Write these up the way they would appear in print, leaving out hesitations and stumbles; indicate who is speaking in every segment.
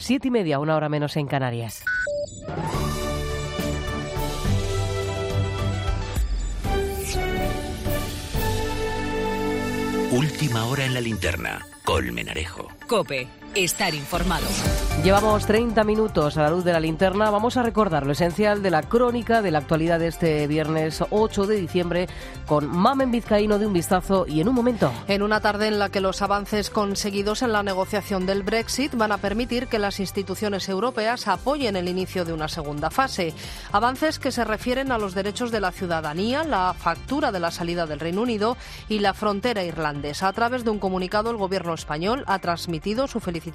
Speaker 1: 7:30, 1 hora menos en Canarias.
Speaker 2: Última hora en la linterna. Colmenarejo.
Speaker 3: COPE. Estar informado.
Speaker 1: Llevamos 30 minutos a la luz de la linterna. Vamos a recordar lo esencial de la crónica de la actualidad de este viernes 8 de diciembre con Mamen Vizcaíno de Un Vistazo y en un momento.
Speaker 4: En una tarde en la que los avances conseguidos en la negociación del Brexit van a permitir que las instituciones europeas apoyen el inicio de una segunda fase. Avances que se refieren a los derechos de la ciudadanía, la factura de la salida del Reino Unido y la frontera irlandesa. A través de un comunicado, el Gobierno español ha transmitido su felicitación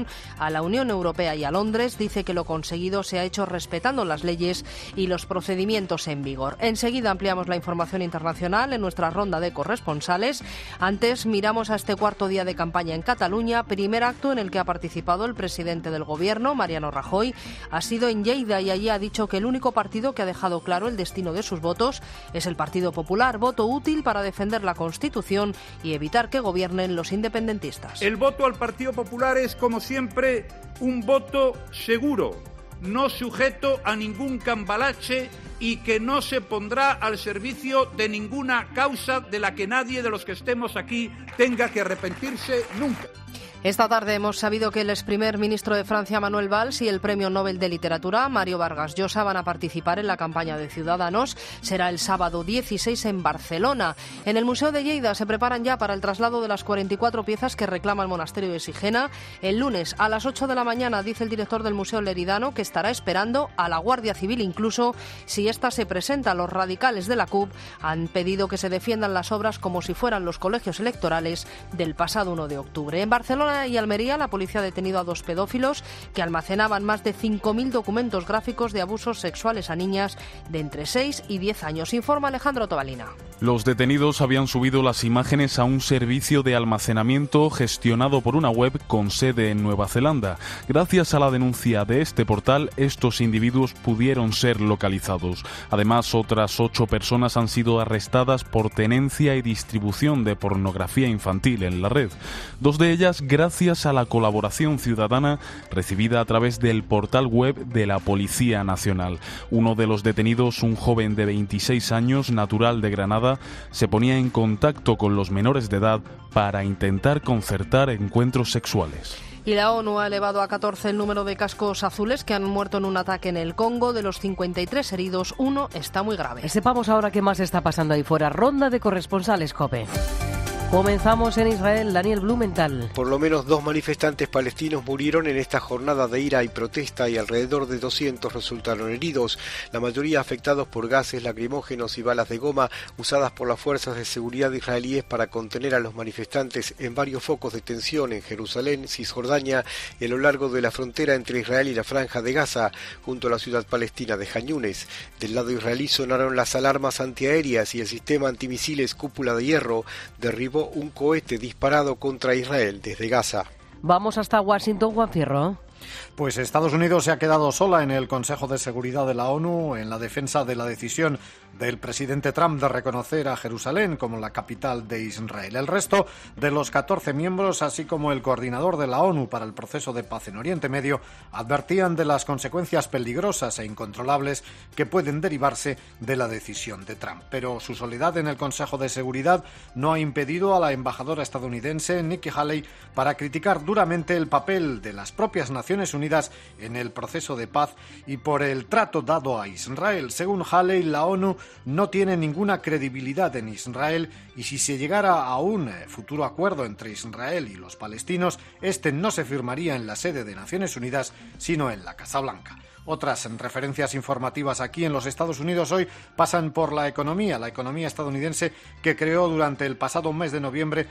Speaker 4: a la Unión Europea y a Londres. Dice que lo conseguido se ha hecho respetando las leyes y los procedimientos en vigor. Enseguida ampliamos la información internacional en nuestra ronda de corresponsales. Antes miramos a este cuarto día de campaña en Cataluña, primer acto en el que ha participado el presidente del Gobierno, Mariano Rajoy. Ha sido en Lleida y allí ha dicho que el único partido que ha dejado claro el destino de sus votos es el Partido Popular, voto útil para defender la Constitución y evitar que gobiernen los independentistas.
Speaker 5: El voto al Partido Popular es, como siempre, un voto seguro, no sujeto a ningún cambalache y que no se pondrá al servicio de ninguna causa de la que nadie de los que estemos aquí tenga que arrepentirse nunca.
Speaker 4: Esta tarde hemos sabido que el ex primer ministro de Francia, Manuel Valls, y el premio Nobel de Literatura, Mario Vargas Llosa, van a participar en la campaña de Ciudadanos. Será el sábado 16 en Barcelona. En el Museo de Lleida se preparan ya para el traslado de las 44 piezas que reclama el monasterio de Sigena. El lunes a las 8 de la mañana, dice el director del Museo Leridano, que estará esperando a la Guardia Civil incluso si ésta se presenta. Los radicales de la CUP han pedido que se defiendan las obras como si fueran los colegios electorales del pasado 1 de octubre. En Barcelona y Almería, la policía ha detenido a 2 pedófilos que almacenaban más de 5.000 documentos gráficos de abusos sexuales a niñas de entre 6 y 10 años. Informa Alejandro Tobalina.
Speaker 6: Los detenidos habían subido las imágenes a un servicio de almacenamiento gestionado por una web con sede en Nueva Zelanda. Gracias a la denuncia de este portal, estos individuos pudieron ser localizados. Además, otras 8 personas han sido arrestadas por tenencia y distribución de pornografía infantil en la red. 2 de ellas gracias a la colaboración ciudadana recibida a través del portal web de la Policía Nacional. Uno de los detenidos, un joven de 26 años, natural de Granada, se ponía en contacto con los menores de edad para intentar concertar encuentros sexuales.
Speaker 4: Y la ONU ha elevado a 14 el número de cascos azules que han muerto en un ataque en el Congo. De los 53 heridos, 1 está muy grave.
Speaker 1: Sepamos ahora qué más está pasando ahí fuera. Ronda de corresponsales, COPE. Comenzamos en Israel. Daniel Blumenthal.
Speaker 7: Por lo menos 2 manifestantes palestinos murieron en esta jornada de ira y protesta y alrededor de 200 resultaron heridos, la mayoría afectados por gases lacrimógenos y balas de goma usadas por las fuerzas de seguridad israelíes para contener a los manifestantes en varios focos de tensión en Jerusalén, Cisjordania y a lo largo de la frontera entre Israel y la Franja de Gaza, junto a la ciudad palestina de Jan Yunes. Del lado israelí sonaron las alarmas antiaéreas y el sistema antimisiles Cúpula de Hierro derribó un cohete disparado contra Israel desde Gaza.
Speaker 1: Vamos hasta Washington, Juan Fierro.
Speaker 8: Pues Estados Unidos se ha quedado sola en el Consejo de Seguridad de la ONU en la defensa de la decisión del presidente Trump de reconocer a Jerusalén como la capital de Israel. El resto de los 14 miembros, así como el coordinador de la ONU para el proceso de paz en Oriente Medio, advertían de las consecuencias peligrosas e incontrolables que pueden derivarse de la decisión de Trump. Pero su soledad en el Consejo de Seguridad no ha impedido a la embajadora estadounidense Nikki Haley para criticar duramente el papel de las propias Naciones Unidas en el proceso de paz y por el trato dado a Israel. Según Haley, la ONU no tiene ninguna credibilidad en Israel y si se llegara a un futuro acuerdo entre Israel y los palestinos, este no se firmaría en la sede de Naciones Unidas, sino en la Casa Blanca. Otras referencias informativas aquí en los Estados Unidos hoy pasan por la economía estadounidense, que creó durante el pasado mes de noviembre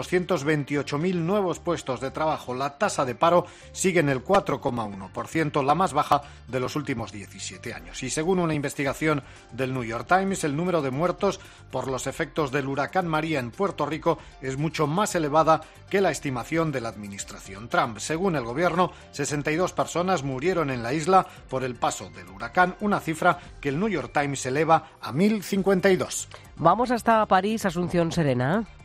Speaker 8: 228.000 nuevos puestos de trabajo. La tasa de paro sigue en el 4,1%, la más baja de los últimos 17 años. Y según una investigación del New York Times, el número de muertos por los efectos del huracán María en Puerto Rico es mucho más elevada que la estimación de la administración Trump. Según el gobierno, 62 personas murieron en la isla por el paso del huracán, una cifra que el New York Times eleva a 1.052.
Speaker 1: Vamos hasta París, Asunción Serena.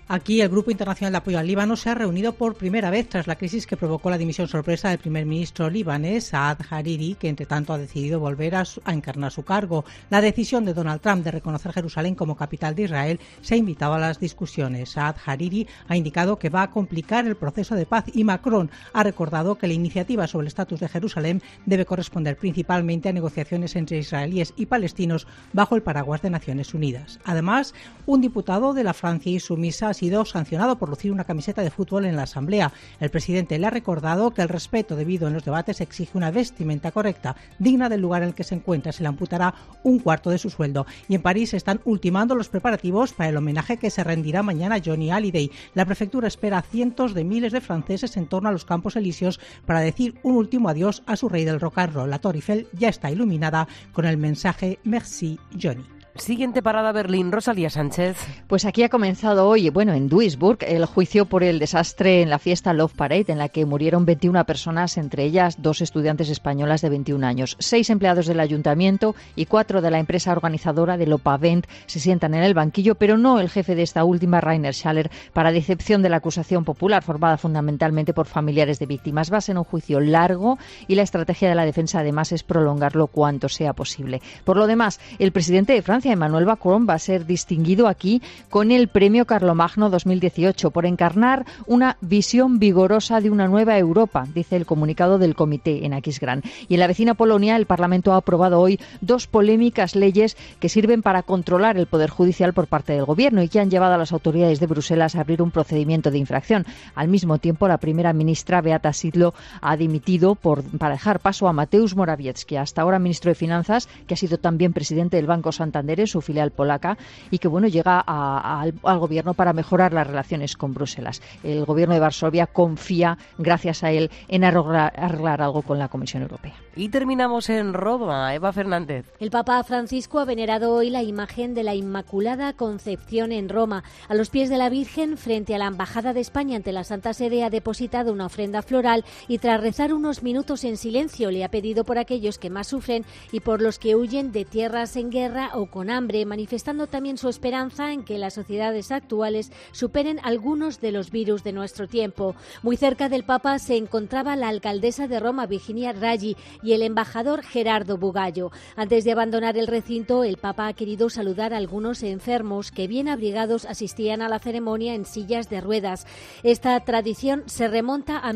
Speaker 9: Aquí el Grupo Internacional de Apoyo al Líbano se ha reunido por primera vez tras la crisis que provocó la dimisión sorpresa del primer ministro libanés, Saad Hariri, que entre tanto ha decidido volver a encarnar su cargo. La decisión de Donald Trump de reconocer Jerusalén como capital de Israel se ha invitado a las discusiones. Saad Hariri ha indicado que va a complicar el proceso de paz y Macron ha recordado que la iniciativa sobre el estatus de Jerusalén debe corresponder principalmente a negociaciones entre israelíes y palestinos bajo el paraguas de Naciones Unidas. Además, un diputado de la Francia insumisa ha sido sancionado por lucir una camiseta de fútbol en la Asamblea. El presidente le ha recordado que el respeto debido en los debates exige una vestimenta correcta, digna del lugar en el que se encuentra. Se le amputará un cuarto de su sueldo. Y en París se están ultimando los preparativos para el homenaje que se rendirá mañana a Johnny Hallyday. La prefectura espera a cientos de miles de franceses en torno a los Campos Elíseos para decir un último adiós a su rey del rock and roll. La Torre Eiffel ya está iluminada con el mensaje Merci Johnny.
Speaker 1: Siguiente parada, Berlín. Rosalía Sánchez.
Speaker 10: Pues aquí ha comenzado hoy, en Duisburg, el juicio por el desastre en la fiesta Love Parade, en la que murieron 21 personas, entre ellas 2 estudiantes españolas de 21 años. 6 empleados del ayuntamiento y 4 de la empresa organizadora de Lopavent se sientan en el banquillo, pero no el jefe de esta última, Rainer Schaller, para decepción de la acusación popular, formada fundamentalmente por familiares de víctimas. Va a ser un juicio largo y la estrategia de la defensa, además, es prolongarlo cuanto sea posible. Por lo demás, el presidente de Francia, Emmanuel Macron, va a ser distinguido aquí con el Premio Carlomagno 2018 por encarnar una visión vigorosa de una nueva Europa, dice el comunicado del comité en Aquisgrán. Y en la vecina Polonia, el Parlamento ha aprobado hoy 2 polémicas leyes que sirven para controlar el poder judicial por parte del gobierno y que han llevado a las autoridades de Bruselas a abrir un procedimiento de infracción. Al mismo tiempo, la primera ministra, Beata Szydło, ha dimitido para dejar paso a Mateusz Morawiecki, hasta ahora ministro de Finanzas, que ha sido también presidente del Banco Santander, su filial polaca, y que llega al gobierno para mejorar las relaciones con Bruselas. El gobierno de Varsovia confía, gracias a él, en arreglar algo con la Comisión Europea.
Speaker 1: Y terminamos en Roma. Eva Fernández.
Speaker 11: El Papa Francisco ha venerado hoy la imagen de la Inmaculada Concepción en Roma. A los pies de la Virgen, frente a la Embajada de España ante la Santa Sede, ha depositado una ofrenda floral y tras rezar unos minutos en silencio le ha pedido por aquellos que más sufren y por los que huyen de tierras en guerra o con hambre, manifestando también su esperanza en que las sociedades actuales superen algunos de los virus de nuestro tiempo. Muy cerca del Papa se encontraba la alcaldesa de Roma, Virginia Raggi, y el embajador Gerardo Bugallo. Antes de abandonar el recinto, el Papa ha querido saludar a algunos enfermos que, bien abrigados, asistían a la ceremonia en sillas de ruedas. Esta tradición se remonta a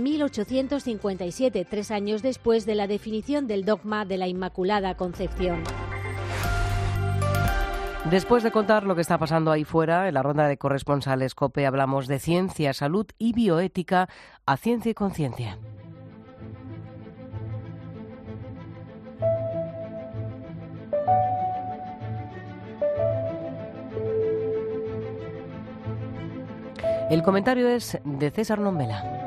Speaker 11: 1857, 3 años después de la definición del dogma de la Inmaculada Concepción.
Speaker 1: Después de contar lo que está pasando ahí fuera, en la ronda de corresponsales COPE hablamos de ciencia, salud y bioética a ciencia y conciencia. El comentario es de César Nombela.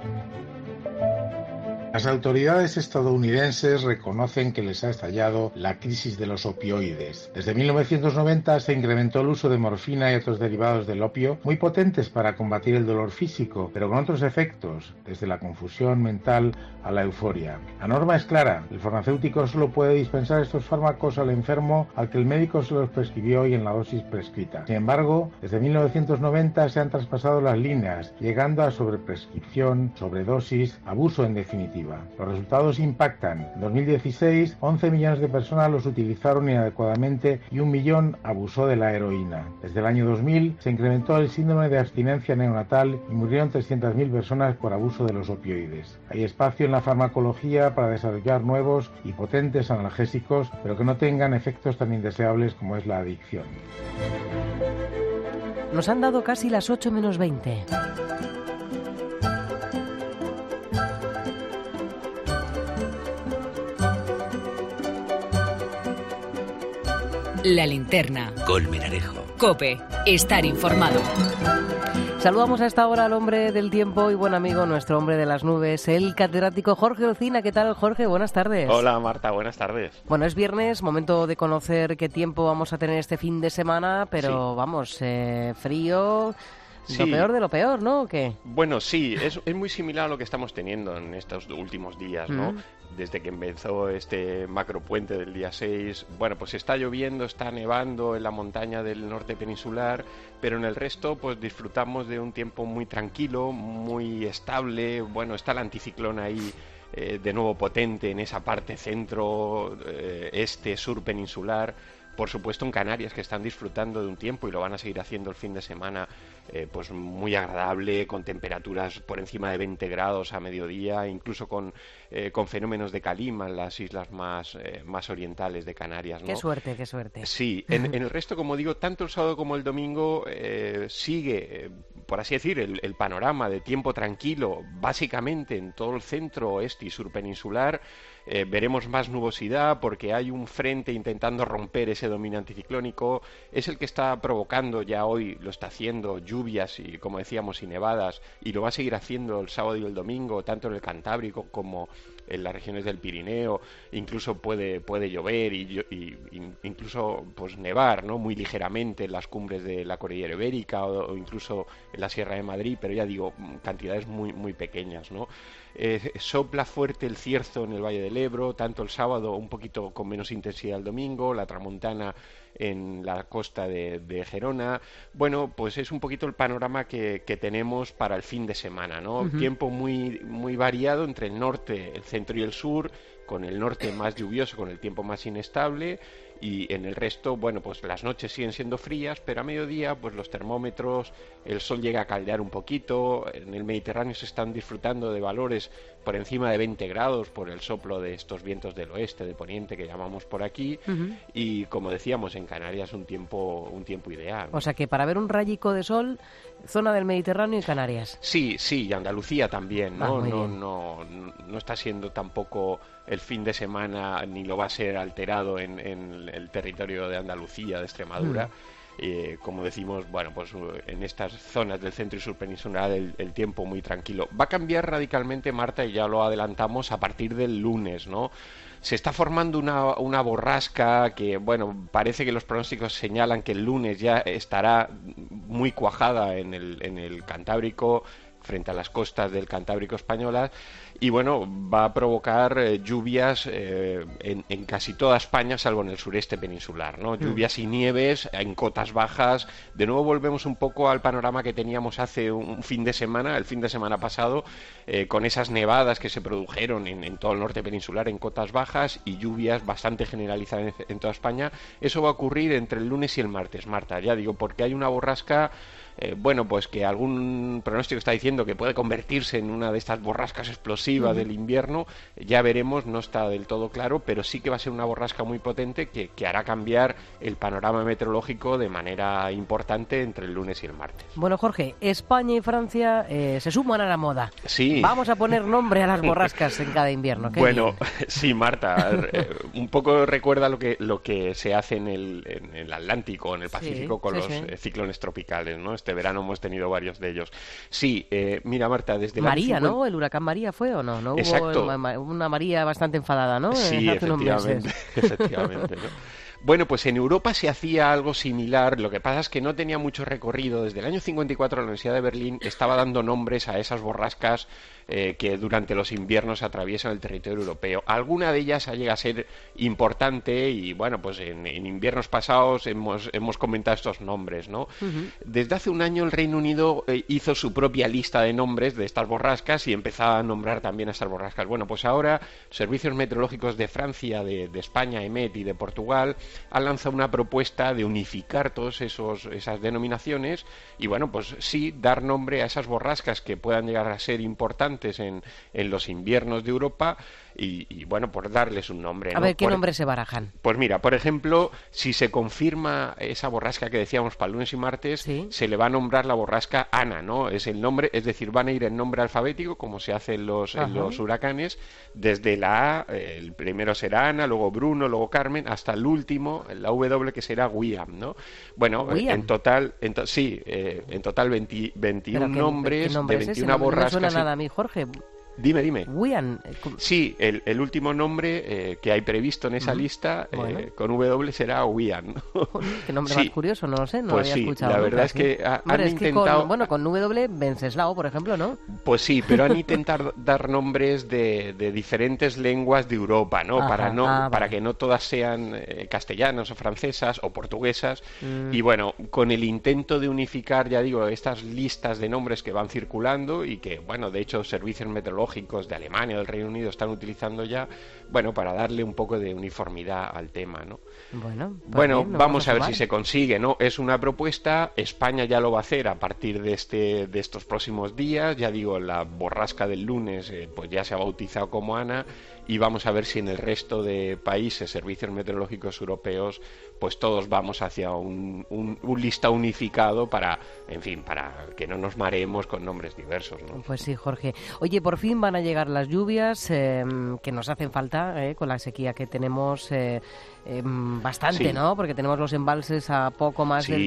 Speaker 12: Las autoridades estadounidenses reconocen que les ha estallado la crisis de los opioides. Desde 1990 se incrementó el uso de morfina y otros derivados del opio, muy potentes para combatir el dolor físico, pero con otros efectos, desde la confusión mental a la euforia. La norma es clara: el farmacéutico solo puede dispensar estos fármacos al enfermo al que el médico se los prescribió y en la dosis prescrita. Sin embargo, desde 1990 se han traspasado las líneas, llegando a sobreprescripción, sobredosis, abuso en definitiva. Los resultados impactan. En 2016, 11 millones de personas los utilizaron inadecuadamente y 1 millón abusó de la heroína. Desde el año 2000 se incrementó el síndrome de abstinencia neonatal y murieron 300.000 personas por abuso de los opioides. Hay espacio en la farmacología para desarrollar nuevos y potentes analgésicos, pero que no tengan efectos tan indeseables como es la adicción.
Speaker 1: Nos han dado casi las 8 menos 20.
Speaker 3: La linterna.
Speaker 2: Colmenarejo.
Speaker 3: COPE. Estar informado.
Speaker 1: Saludamos a esta hora al hombre del tiempo y buen amigo, nuestro hombre de las nubes, el catedrático Jorge Olcina. ¿Qué tal, Jorge? Buenas tardes.
Speaker 13: Hola, Marta. Buenas tardes.
Speaker 1: Bueno, es viernes, momento de conocer qué tiempo vamos a tener este fin de semana, pero sí. Vamos, frío, Sí. Lo peor de lo peor, ¿no? ¿O qué?
Speaker 13: Bueno, sí, es muy similar a lo que estamos teniendo en estos últimos días, ¿no? Desde que empezó este macropuente del día 6, bueno, pues está lloviendo, está nevando en la montaña del norte peninsular, pero en el resto pues disfrutamos de un tiempo muy tranquilo, muy estable. Bueno, está el anticiclón ahí de nuevo potente en esa parte centro, este, sur peninsular. Por supuesto en Canarias, que están disfrutando de un tiempo y lo van a seguir haciendo el fin de semana, pues muy agradable, con temperaturas por encima de 20 grados a mediodía, incluso con fenómenos de calima en las islas más orientales de Canarias, ¿no?
Speaker 1: Qué suerte, qué suerte.
Speaker 13: Sí, en el resto, como digo, tanto el sábado como el domingo sigue, por así decir, el panorama de tiempo tranquilo, básicamente en todo el centro, oeste y sur peninsular. Veremos más nubosidad porque hay un frente intentando romper ese dominio anticiclónico. Es el que está provocando, ya hoy lo está haciendo, lluvias y, como decíamos, y nevadas, y lo va a seguir haciendo el sábado y el domingo, tanto en el Cantábrico como en las regiones del Pirineo. Incluso puede llover y incluso pues nevar, ¿no? Muy ligeramente en las cumbres de la cordillera ibérica o incluso en la Sierra de Madrid, pero ya digo, cantidades muy pequeñas, ¿no? Sopla fuerte el cierzo en el Valle del Ebro, tanto el sábado, un poquito con menos intensidad el domingo, la tramontana en la costa de Gerona. Bueno, pues es un poquito el panorama que tenemos para el fin de semana, ¿no? Tiempo muy variado entre el norte, el centro y el sur, con el norte más lluvioso, con el tiempo más inestable, y en el resto, bueno, pues las noches siguen siendo frías, pero a mediodía, pues los termómetros, el sol llega a caldear un poquito. En el Mediterráneo se están disfrutando de valores por encima de 20 grados por el soplo de estos vientos del oeste, de poniente, que llamamos por aquí, y como decíamos, en Canarias un tiempo ideal, ¿no?
Speaker 1: O sea que para ver un rayico de sol, zona del Mediterráneo y Canarias.
Speaker 13: Sí, y Andalucía también, ¿no?
Speaker 1: No
Speaker 13: está siendo tampoco el fin de semana, ni lo va a ser alterado en el territorio de Andalucía, de Extremadura. Como decimos, bueno, pues en estas zonas del centro y sur peninsular el tiempo muy tranquilo. Va a cambiar radicalmente, Marta, y ya lo adelantamos, a partir del lunes, ¿no? Se está formando una borrasca que, bueno, parece que los pronósticos señalan que el lunes ya estará muy cuajada en el Cantábrico, frente a las costas del Cantábrico españolas, y bueno, va a provocar lluvias en casi toda España, salvo en el sureste peninsular, ¿no? Lluvias y nieves en cotas bajas. De nuevo volvemos un poco al panorama que teníamos hace un fin de semana, el fin de semana pasado, con esas nevadas que se produjeron en todo el norte peninsular en cotas bajas y lluvias bastante generalizadas en toda España. Eso va a ocurrir entre el lunes y el martes, Marta, ya digo, porque hay una borrasca, bueno, pues que algún pronóstico está diciendo que puede convertirse en una de estas borrascas explosivas del invierno. Ya veremos, no está del todo claro, pero sí que va a ser una borrasca muy potente que hará cambiar el panorama meteorológico de manera importante entre el lunes y el martes.
Speaker 1: Bueno, Jorge, España y Francia se suman a la moda.
Speaker 13: Sí.
Speaker 1: Vamos a poner nombre a las borrascas en cada invierno.
Speaker 13: Bueno, sí, Marta, un poco recuerda lo que se hace en el Atlántico, en el Pacífico, con los ciclones tropicales, ¿no? Este verano hemos tenido varios de ellos. Sí, mira, Marta, desde
Speaker 1: María, ¿no? ¿El huracán María fue o no? ¿No?
Speaker 13: Exacto.
Speaker 1: Hubo una María bastante enfadada, ¿no?
Speaker 13: Sí, efectivamente, ¿no? Bueno, pues en Europa se hacía algo similar. Lo que pasa es que no tenía mucho recorrido. Desde el año 54 la Universidad de Berlín estaba dando nombres a esas borrascas que durante los inviernos atraviesan el territorio europeo. Alguna de ellas llega a ser importante y, bueno, pues en inviernos pasados hemos comentado estos nombres, ¿no? Desde hace un año el Reino Unido hizo su propia lista de nombres de estas borrascas y empezaba a nombrar también a estas borrascas. Bueno, pues ahora servicios meteorológicos de Francia, de España, EMET, y de Portugal han lanzado una propuesta de unificar todas esas denominaciones y, bueno, pues sí, dar nombre a esas borrascas que puedan llegar a ser importantes en los inviernos de Europa y bueno, por darles un nombre, ¿no?
Speaker 1: A ver, ¿qué nombres se barajan?
Speaker 13: Pues mira, por ejemplo, si se confirma esa borrasca que decíamos para lunes y martes, se le va a nombrar la borrasca Ana, ¿no? Es el nombre, es decir, van a ir en nombre alfabético, como se hace en los huracanes, desde la A, el primero será Ana, luego Bruno, luego Carmen, hasta el último, la W, que será William, ¿no? Bueno, en total 21 nombres de 21 borrascas.
Speaker 1: No me suena nada a mí, Jorge.
Speaker 13: Dime.
Speaker 1: Wian.
Speaker 13: Sí, el último nombre que hay previsto en esa lista con W será Wian.
Speaker 1: Qué nombre más curioso, no lo sé, no
Speaker 13: pues
Speaker 1: lo había escuchado.
Speaker 13: La verdad es que han intentado...
Speaker 1: con W, Wenceslao, por ejemplo, ¿no?
Speaker 13: Pues sí, pero han intentado dar nombres de diferentes lenguas de Europa, ¿no? Para que no todas sean castellanas o francesas o portuguesas. Y bueno, con el intento de unificar, ya digo, estas listas de nombres que van circulando y que, bueno, de hecho, servicios meteorológicos de Alemania o del Reino Unido están utilizando ya, bueno, para darle un poco de uniformidad al tema, ¿no? Bueno, vamos a ver si se consigue, ¿no? Es una propuesta, España ya lo va a hacer a partir de estos próximos días, ya digo, la borrasca del lunes pues ya se ha bautizado como Ana, y vamos a ver si en el resto de países, servicios meteorológicos europeos, pues todos vamos hacia un listado unificado para, en fin, para que no nos mareemos con nombres diversos, ¿no?
Speaker 1: Pues sí, Jorge. Oye, por fin van a llegar las lluvias que nos hacen falta con la sequía que tenemos bastante, sí. ¿No? Porque tenemos los embalses a poco más del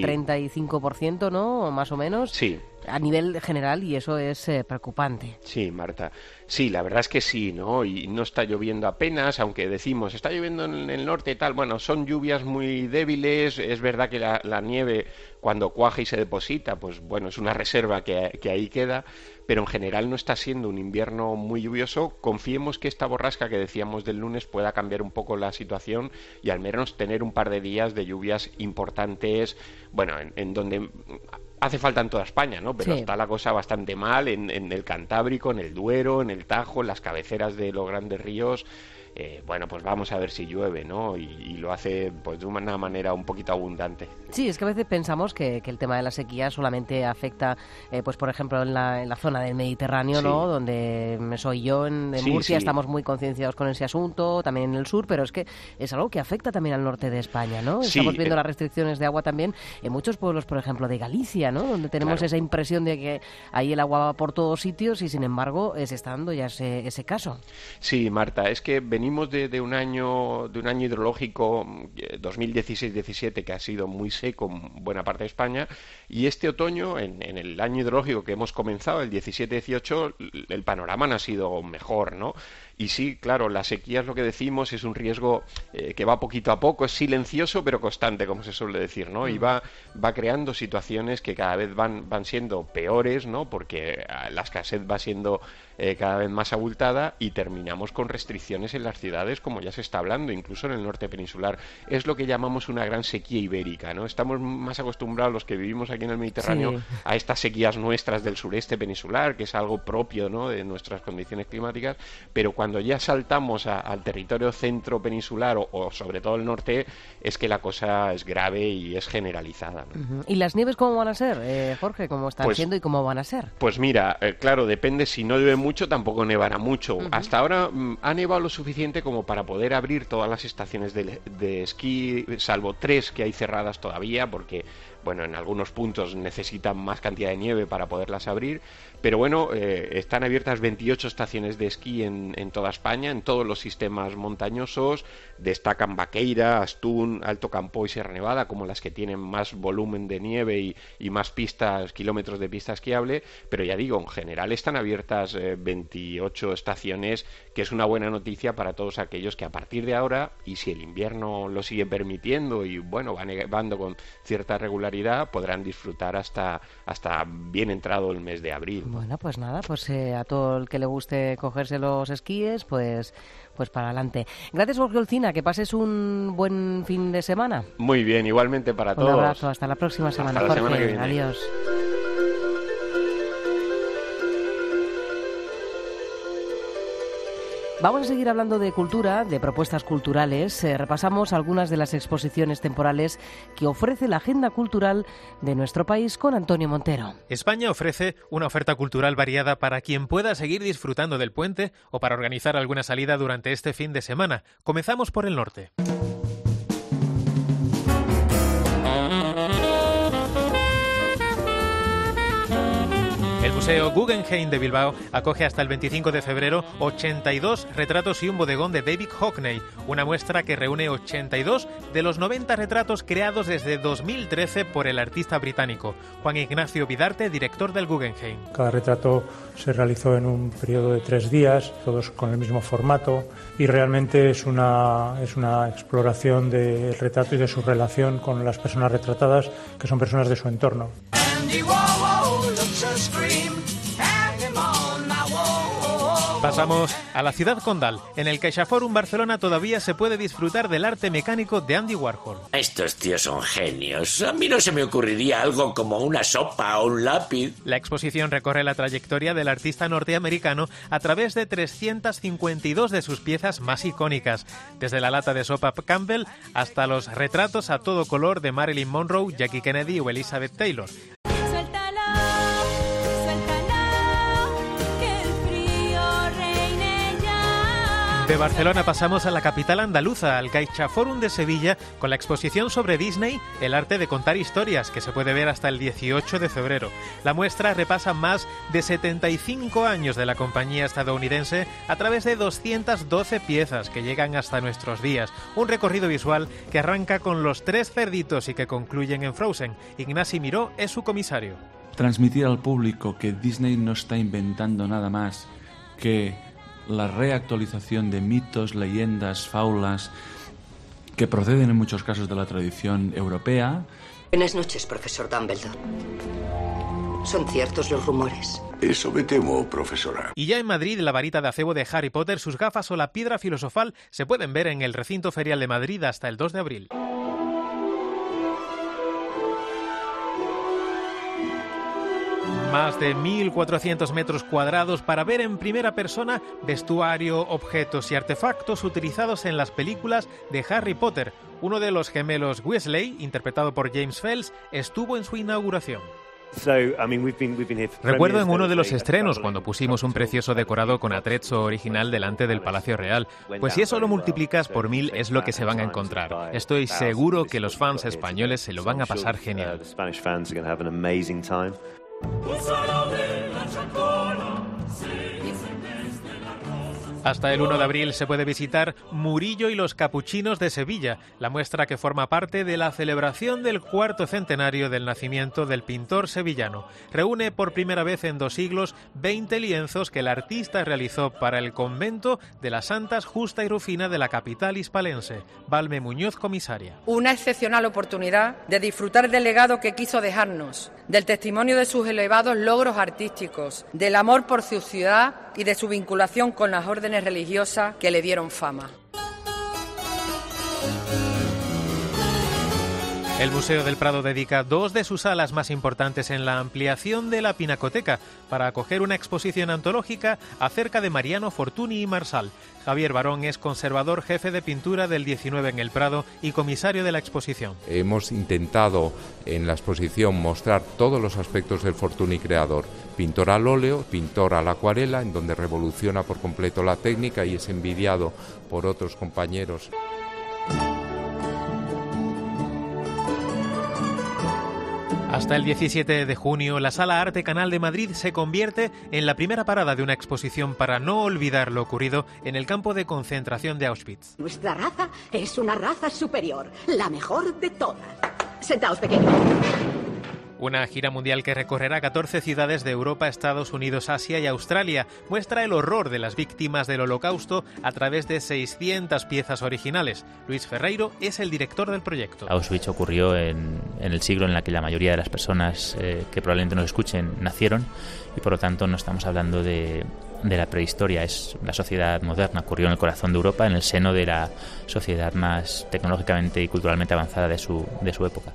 Speaker 1: 35%, ¿no? Más o menos.
Speaker 13: Sí.
Speaker 1: A nivel general, y eso es preocupante.
Speaker 13: Sí, Marta. Sí, la verdad es que sí, ¿no? Y no está lloviendo apenas, aunque decimos, está lloviendo en el norte y tal. Bueno, son lluvias muy débiles. Es verdad que la nieve, cuando cuaja y se deposita, pues bueno, es una reserva que ahí queda. Pero en general no está siendo un invierno muy lluvioso. Confiemos que esta borrasca que decíamos del lunes pueda cambiar un poco la situación y al menos tener un par de días de lluvias importantes, bueno, en donde hace falta en toda España, ¿no? Pero está la cosa bastante mal en el Cantábrico, en el Duero, en el Tajo, en las cabeceras de los grandes ríos. Bueno, pues vamos a ver si llueve, ¿no? Y lo hace pues de una manera un poquito abundante.
Speaker 1: Sí, es que a veces pensamos que el tema de la sequía solamente afecta, pues por ejemplo, en la zona del Mediterráneo, sí. ¿No? Donde soy yo, en Murcia, estamos muy concienciados con ese asunto, también en el sur, pero es que es algo que afecta también al norte de España, ¿no? Estamos viendo las restricciones de agua también en muchos pueblos, por ejemplo, de Galicia, ¿no? Donde tenemos esa impresión de que ahí el agua va por todos sitios y, sin embargo, se está dando ya ese caso.
Speaker 13: Sí, Marta, es que venimos de un año hidrológico 2016-17 que ha sido muy seco en buena parte de España, y este otoño, en el año hidrológico que hemos comenzado, el 17-18, el panorama no ha sido mejor, ¿no? Y sí, claro, la sequía es lo que decimos, es un riesgo que va poquito a poco, es silencioso pero constante, como se suele decir, ¿no? Y va creando situaciones que cada vez van siendo peores, ¿no? Porque la escasez va siendo cada vez más abultada y terminamos con restricciones en las ciudades, como ya se está hablando, incluso en el norte peninsular. Es lo que llamamos una gran sequía ibérica, ¿no? Estamos más acostumbrados los que vivimos aquí en el Mediterráneo a estas sequías nuestras del sureste peninsular, que es algo propio, ¿no? De nuestras condiciones climáticas, pero cuando ya saltamos al territorio centro peninsular o sobre todo el norte, es que la cosa es grave y es generalizada, ¿no?
Speaker 1: ¿Y las nieves cómo van a ser, Jorge? ¿Cómo están siendo y cómo van a ser?
Speaker 13: Pues mira, claro, depende. Si no llueve mucho, tampoco nevará mucho. Hasta ahora ha nevado lo suficiente como para poder abrir todas las estaciones de esquí, salvo 3 que hay cerradas todavía, porque bueno, en algunos puntos necesitan más cantidad de nieve para poderlas abrir, pero bueno, están abiertas 28 estaciones de esquí en toda España, en todos los sistemas montañosos. Destacan Baqueira, Astún, Alto Campo y Sierra Nevada como las que tienen más volumen de nieve y más kilómetros de pista esquiable, pero ya digo, en general están abiertas 28 estaciones, que es una buena noticia para todos aquellos que a partir de ahora, y si el invierno lo sigue permitiendo y bueno, va nevando con cierta regularidad, podrán disfrutar hasta bien entrado el mes de abril.
Speaker 1: Bueno, pues nada, pues a todo el que le guste cogerse los esquíes, pues para adelante. Gracias, Jorge Olcina, que pases un buen fin de semana.
Speaker 13: Muy bien, igualmente para todos.
Speaker 1: Un abrazo, hasta la próxima semana,
Speaker 13: hasta la
Speaker 1: Jorge.
Speaker 13: Semana que viene.
Speaker 1: Adiós. Vamos a seguir hablando de cultura, de propuestas culturales. Repasamos algunas de las exposiciones temporales que ofrece la agenda cultural de nuestro país con Antonio Montero.
Speaker 14: España ofrece una oferta cultural variada para quien pueda seguir disfrutando del puente o para organizar alguna salida durante este fin de semana. Comenzamos por el norte. Museo Guggenheim de Bilbao acoge hasta el 25 de febrero 82 retratos y un bodegón de David Hockney, una muestra que reúne 82 de los 90 retratos creados desde 2013 por el artista británico Juan Ignacio Vidarte, director del Guggenheim.
Speaker 15: Cada retrato se realizó en un periodo de 3 días, todos con el mismo formato, y realmente es una exploración del retrato y de su relación con las personas retratadas, que son personas de su entorno.
Speaker 14: Pasamos a la ciudad condal. En el CaixaForum Barcelona todavía se puede disfrutar del arte mecánico de Andy Warhol.
Speaker 2: Estos tíos son genios. A mí no se me ocurriría algo como una sopa o un lápiz.
Speaker 14: La exposición recorre la trayectoria del artista norteamericano a través de 352 de sus piezas más icónicas, desde la lata de sopa Campbell hasta los retratos a todo color de Marilyn Monroe, Jackie Kennedy o Elizabeth Taylor. De Barcelona pasamos a la capital andaluza, al CaixaForum de Sevilla, con la exposición sobre Disney, el arte de contar historias, que se puede ver hasta el 18 de febrero. La muestra repasa más de 75 años de la compañía estadounidense a través de 212 piezas que llegan hasta nuestros días. Un recorrido visual que arranca con los 3 cerditos y que concluyen en Frozen. Ignasi Miró es su comisario.
Speaker 16: Transmitir al público que Disney no está inventando nada más que la reactualización de mitos, leyendas, fábulas que proceden en muchos casos de la tradición europea.
Speaker 17: Buenas noches, profesor Dumbledore. ¿Son ciertos los rumores?
Speaker 18: Eso me temo, profesora.
Speaker 14: Y ya en Madrid, la varita de acebo de Harry Potter, sus gafas o la piedra filosofal se pueden ver en el recinto ferial de Madrid hasta el 2 de abril. Más de 1.400 metros cuadrados para ver en primera persona vestuario, objetos y artefactos utilizados en las películas de Harry Potter. Uno de los gemelos Weasley, interpretado por James Fels, estuvo en su inauguración. Recuerdo en uno de los estrenos cuando pusimos un precioso decorado con atrezzo original delante del Palacio Real. Pues si eso lo multiplicas por 1000 es lo que se van a encontrar. Estoy seguro que los fans españoles se lo van a pasar genial. Hasta el 1 de abril se puede visitar Murillo y los Capuchinos de Sevilla, la muestra que forma parte de la celebración del 4º centenario del nacimiento del pintor sevillano. Reúne por primera vez en 2 siglos 20 lienzos que el artista realizó para el convento de las Santas Justa y Rufina de la capital hispalense. Valme Muñoz, comisaria.
Speaker 19: Una excepcional oportunidad de disfrutar del legado que quiso dejarnos, del testimonio de sus elevados logros artísticos, del amor por su ciudad y de su vinculación con las órdenes religiosas que le dieron fama.
Speaker 14: El Museo del Prado dedica 2 de sus salas más importantes en la ampliación de la Pinacoteca para acoger una exposición antológica acerca de Mariano Fortuny y Marsal. Javier Barón es conservador jefe de pintura del 19 en el Prado y comisario de la exposición.
Speaker 20: Hemos intentado en la exposición mostrar todos los aspectos del Fortuny creador. Pintor al óleo, pintor a la acuarela, en donde revoluciona por completo la técnica y es envidiado por otros compañeros.
Speaker 14: Hasta el 17 de junio, la Sala Arte Canal de Madrid se convierte en la primera parada de una exposición para no olvidar lo ocurrido en el campo de concentración de Auschwitz.
Speaker 21: Nuestra raza es una raza superior, la mejor de todas. Sentaos, pequeños.
Speaker 14: Una gira mundial que recorrerá 14 ciudades de Europa, Estados Unidos, Asia y Australia muestra el horror de las víctimas del Holocausto a través de 600 piezas originales. Luis Ferreiro es el director del proyecto.
Speaker 22: Auschwitz ocurrió en el siglo en el que la mayoría de las personas que probablemente nos escuchen nacieron y por lo tanto no estamos hablando de la prehistoria, es la sociedad moderna, ocurrió en el corazón de Europa, en el seno de la sociedad más tecnológicamente y culturalmente avanzada de su época.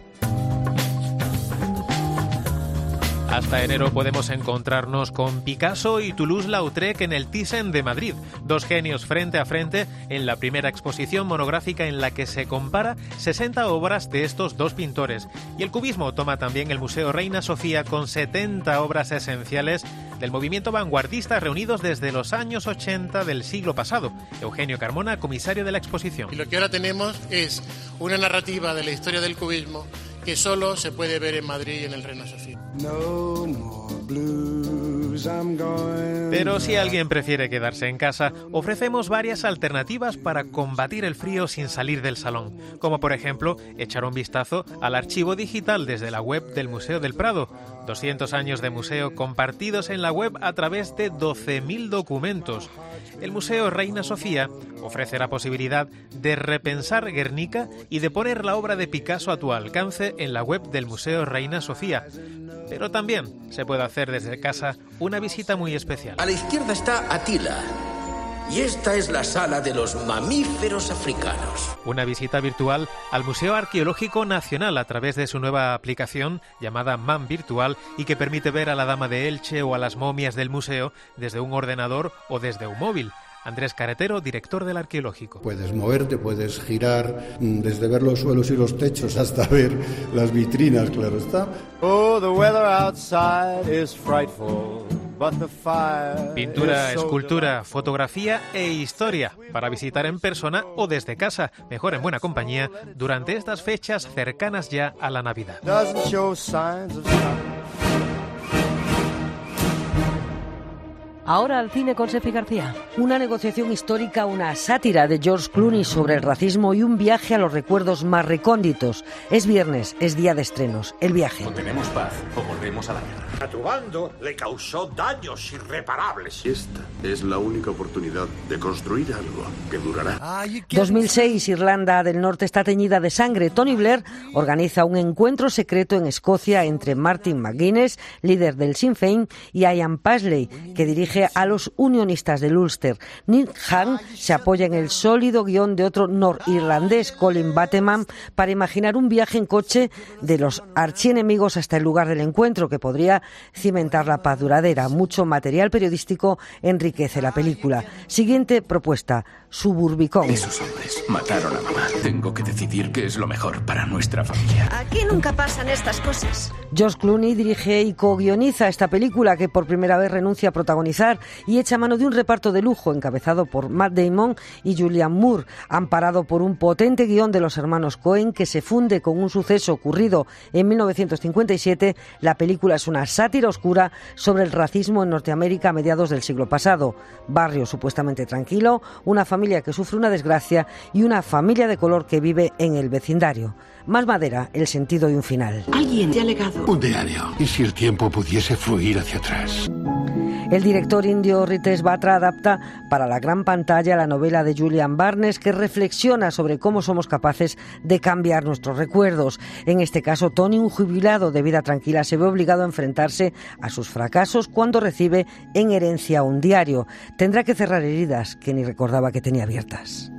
Speaker 14: Hasta enero podemos encontrarnos con Picasso y Toulouse-Lautrec en el Thyssen de Madrid, 2 genios frente a frente en la primera exposición monográfica en la que se compara 60 obras de estos 2 pintores. Y el cubismo toma también el Museo Reina Sofía con 70 obras esenciales del movimiento vanguardista reunidos desde los años 80 del siglo pasado. Eugenio Carmona, comisario de la exposición.
Speaker 23: Y lo que ahora tenemos es una narrativa de la historia del cubismo que solo se puede ver en Madrid y en el Reina Sofía.
Speaker 14: Pero si alguien prefiere quedarse en casa, ofrecemos varias alternativas para combatir el frío sin salir del salón, como por ejemplo echar un vistazo al archivo digital desde la web del Museo del Prado. 200 años de museo compartidos en la web a través de 12.000 documentos. El Museo Reina Sofía ofrece la posibilidad de repensar Guernica y de poner la obra de Picasso a tu alcance en la web del Museo Reina Sofía. Pero también se puede hacer desde casa una visita muy especial.
Speaker 2: A la izquierda está Atila. Y esta es la sala de los mamíferos africanos.
Speaker 14: Una visita virtual al Museo Arqueológico Nacional a través de su nueva aplicación llamada MAM Virtual y que permite ver a la Dama de Elche o a las momias del museo desde un ordenador o desde un móvil. Andrés Carretero, director del Arqueológico.
Speaker 4: Puedes moverte, puedes girar desde ver los suelos y los techos hasta ver las vitrinas, claro está.
Speaker 5: Oh, the weather outside is frightful.
Speaker 14: Pintura, escultura, fotografía e historia para visitar en persona o desde casa, mejor en buena compañía, durante estas fechas cercanas ya a la Navidad.
Speaker 6: Ahora al cine con Sefi García. Una negociación histórica, una sátira de George Clooney sobre el racismo y un viaje a los recuerdos más recónditos. Es viernes, es día de estrenos. El viaje.
Speaker 24: O tenemos paz o volvemos a la guerra.
Speaker 25: A tu bando le causó daños irreparables.
Speaker 18: Esta es la única oportunidad de construir algo que durará.
Speaker 6: 2006, Irlanda del Norte está teñida de sangre. Tony Blair organiza un encuentro secreto en Escocia entre Martin McGuinness, líder del Sinn Féin, y Ian Paisley, que dirige a los unionistas del Ulster. Nick Hahn se apoya en el sólido guión de otro norirlandés, Colin Bateman, para imaginar un viaje en coche de los archienemigos hasta el lugar del encuentro, que podría cimentar la paz duradera. Mucho material periodístico enriquece la película. Siguiente propuesta, Suburbicon.
Speaker 24: Esos hombres mataron a mamá. Tengo que decidir qué es lo mejor para nuestra familia.
Speaker 21: Aquí nunca pasan estas cosas.
Speaker 6: George Clooney dirige y co-guioniza esta película, que por primera vez renuncia a protagonizar y echa mano de un reparto de lujo encabezado por Matt Damon y Julianne Moore, amparado por un potente guión de los hermanos Coen que se funde con un suceso ocurrido en 1957. La película es una sátira oscura sobre el racismo en Norteamérica a mediados del siglo pasado. Barrio supuestamente tranquilo, una familia que sufre una desgracia y una familia de color que vive en el vecindario. Más madera, el sentido de un final.
Speaker 21: Alguien te ha legado
Speaker 18: Un diario. ¿Y si el tiempo pudiese fluir hacia atrás?
Speaker 6: El director indio Ritesh Batra adapta para la gran pantalla la novela de Julian Barnes, que reflexiona sobre cómo somos capaces de cambiar nuestros recuerdos. En este caso, Tony, un jubilado de vida tranquila, se ve obligado a enfrentarse a sus fracasos cuando recibe en herencia un diario. Tendrá que cerrar heridas que ni recordaba que tenía abiertas.